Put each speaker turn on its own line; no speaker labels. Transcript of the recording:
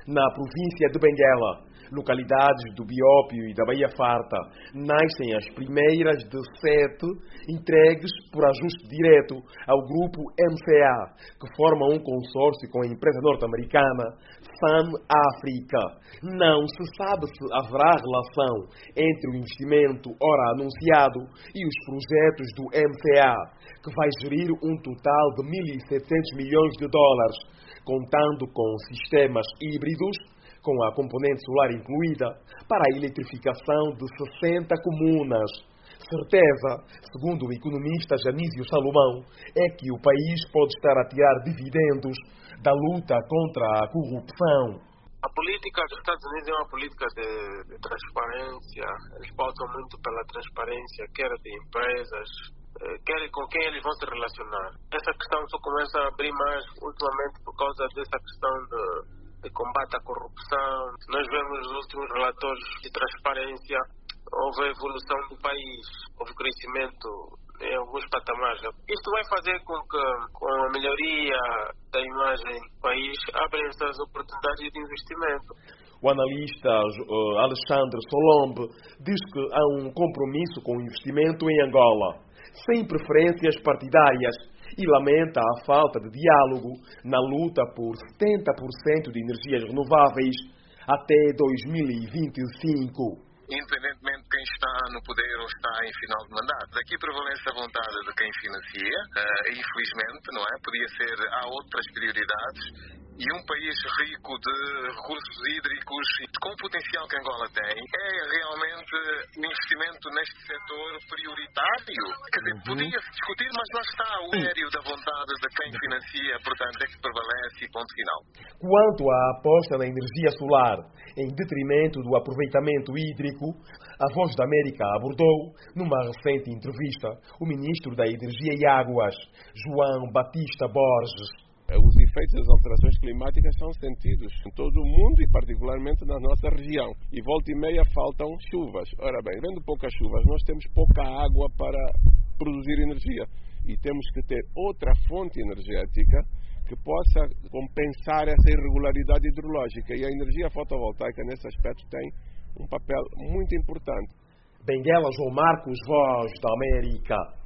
Na província de Benguela, localidades do Biópio e da Baía Farta, nascem as primeiras de 7 entregues por ajuste direto ao grupo MCA, que forma um consórcio com a empresa norte-americana Sun Africa. Não se sabe se haverá relação entre o investimento ora anunciado e os projetos do MCA, que vai gerir um total de 1.700 milhões de dólares, contando com sistemas híbridos, com a componente solar incluída, para a eletrificação de 60 comunas. Certeza, segundo o economista Janísio Salomão, é que o país pode estar a tirar dividendos da luta contra a corrupção.
A política dos Estados Unidos é uma política de transparência. Eles pautam muito pela transparência, quer de empresas, quer com quem eles vão se relacionar. Essa questão só começa a abrir mais ultimamente por causa dessa questão de combate à corrupção. Nós vemos os últimos relatórios de transparência, houve evolução do país, houve crescimento em alguns patamares. Isto vai fazer com que, com a melhoria da imagem do país, abrem essas oportunidades de investimento.
O analista Alexandre Solombe diz que há um compromisso com o investimento em Angola, sem preferências partidárias, e lamenta a falta de diálogo na luta por 70% de energias renováveis até 2025.
Independentemente de quem está no poder ou está em final de mandato. Aqui prevalece a vontade de quem financia, infelizmente, não é? Podia ser, há outras prioridades. E um país rico de recursos hídricos, com o potencial que Angola tem, é realmente um investimento neste setor prioritário. Quer dizer, podia-se discutir, mas lá está o sério da vontade de quem financia, portanto, é que prevalece e ponto final.
Quanto à aposta na energia solar, em detrimento do aproveitamento hídrico, a Voz da América abordou, numa recente entrevista, o ministro da Energia e Águas, João Batista Borges.
Os efeitos das alterações climáticas são sentidos em todo o mundo e particularmente na nossa região. E volta e meia faltam chuvas. Ora bem, vendo poucas chuvas, nós temos pouca água para produzir energia. E temos que ter outra fonte energética que possa compensar essa irregularidade hidrológica. E a energia fotovoltaica, nesse aspecto, tem um papel muito importante.
Benguela, João Marcos, Voz da América.